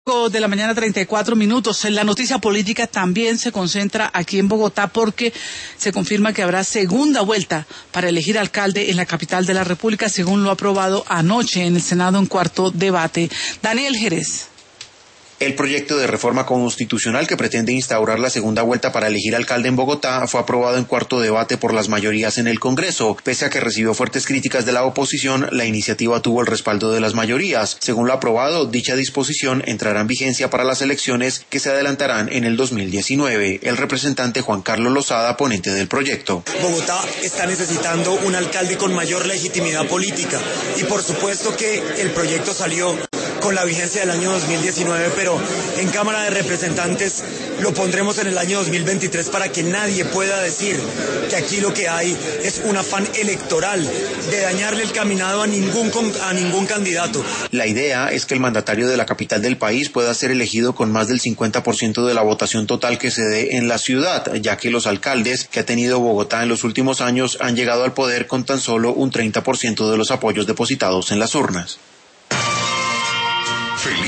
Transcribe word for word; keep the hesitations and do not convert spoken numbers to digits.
De la mañana, treinta y cuatro minutos. La noticia política también se concentra aquí en Bogotá porque se confirma que habrá segunda vuelta para elegir alcalde en la capital de la República, según lo aprobado anoche en el Senado en cuarto debate. Daniel Jerez. El proyecto de reforma constitucional que pretende instaurar la segunda vuelta para elegir alcalde en Bogotá fue aprobado en cuarto debate por las mayorías en el Congreso. Pese a que recibió fuertes críticas de la oposición, la iniciativa tuvo el respaldo de las mayorías. Según lo aprobado, dicha disposición entrará en vigencia para las elecciones que se adelantarán en el dos mil diecinueve. El representante Juan Carlos Lozada, ponente del proyecto. Bogotá está necesitando un alcalde con mayor legitimidad política y por supuesto que el proyecto salió con la vigencia del año dos mil diecinueve, pero en Cámara de Representantes lo pondremos en el año dos mil veintitrés para que nadie pueda decir que aquí lo que hay es un afán electoral de dañarle el caminado a ningún, a ningún candidato. La idea es que el mandatario de la capital del país pueda ser elegido con más del cincuenta por ciento de la votación total que se dé en la ciudad, ya que los alcaldes que ha tenido Bogotá en los últimos años han llegado al poder con tan solo un treinta por ciento de los apoyos depositados en las urnas.